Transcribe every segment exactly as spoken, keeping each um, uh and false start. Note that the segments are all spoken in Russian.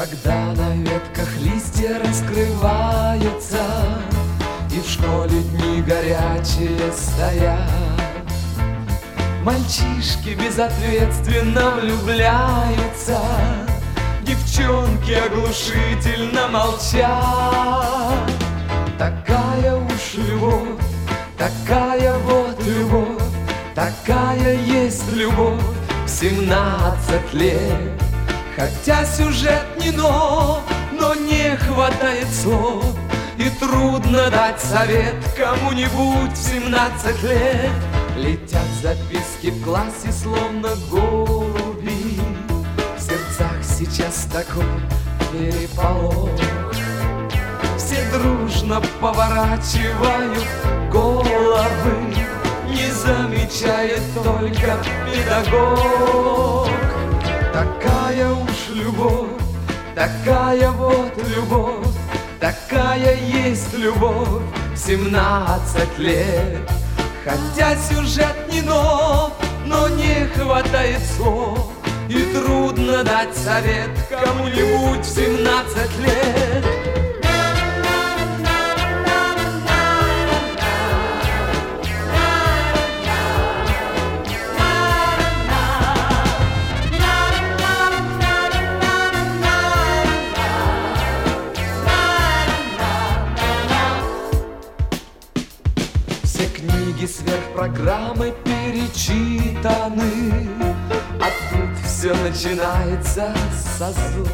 Когда на ветках листья раскрываются, и в школе дни горячие стоят, мальчишки безответственно влюбляются, девчонки оглушительно молчат. Такая уж любовь, такая вот любовь, такая есть любовь в семнадцать лет. Хотя сюжет не нов, но не хватает слов, и трудно дать совет кому-нибудь в семнадцать лет. Летят записки в классе, словно голуби, в сердцах сейчас такой переполох. Все дружно поворачивают головы, не замечает только педагог. Такая уж любовь, такая вот любовь, такая есть любовь в семнадцать лет. Хотя сюжет не нов, но не хватает слов, и трудно дать совет кому-нибудь в семнадцать лет. Все книги сверхпрограммы перечитаны, а тут все начинается с азов.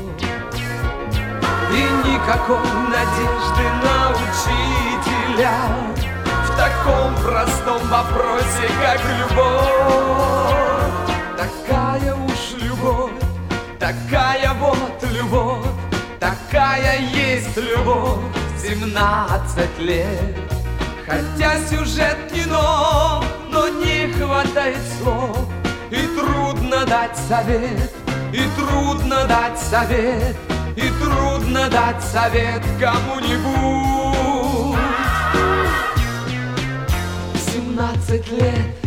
И никакой надежды на учителя в таком простом вопросе, как любовь. Такая уж любовь, такая вот любовь, такая есть любовь в семнадцать лет. Хотя сюжет не нов, но не хватает слов, и трудно дать совет, и трудно дать совет, и трудно дать совет кому-нибудь. Семнадцать лет